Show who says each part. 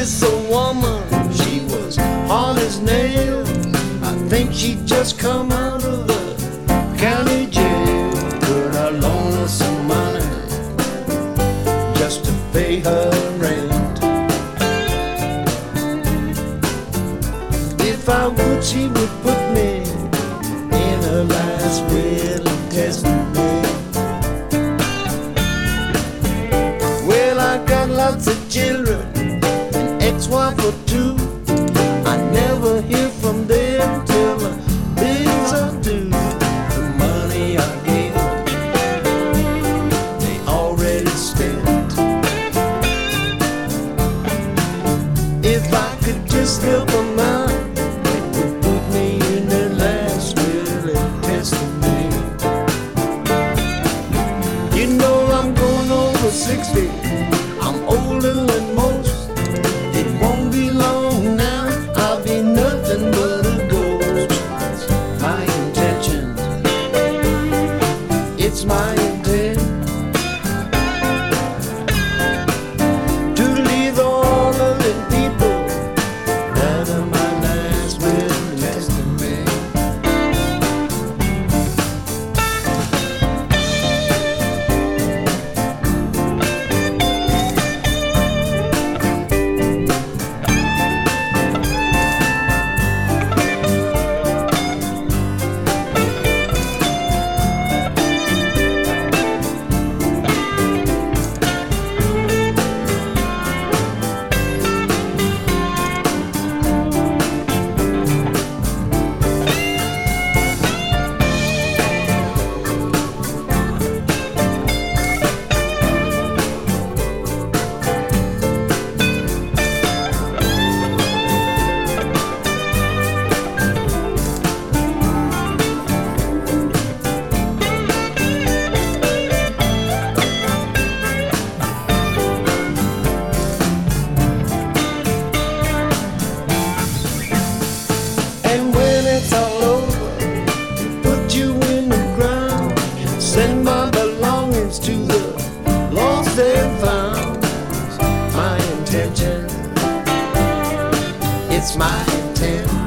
Speaker 1: this old woman, she was hard as nails. I think she'd just come out of the county jail. Could I loan her some money just to pay her rent? If I would, she would put me in her last will and testament. Well, I got lots of children, an ex-wife or two. I never hear from them till the bills are due. The money I gave them, they already spent. If I could just help them out, it would put me in their last will and testament. You know I'm going over 60, I'm older than most. It won't be long now, I'll be nothing but a ghost. My intention, it's my intent to leave all of the people out of my last will and testament. And when it's all over, put you in the ground, send my belongings to the lost and found. My intention, it's my intent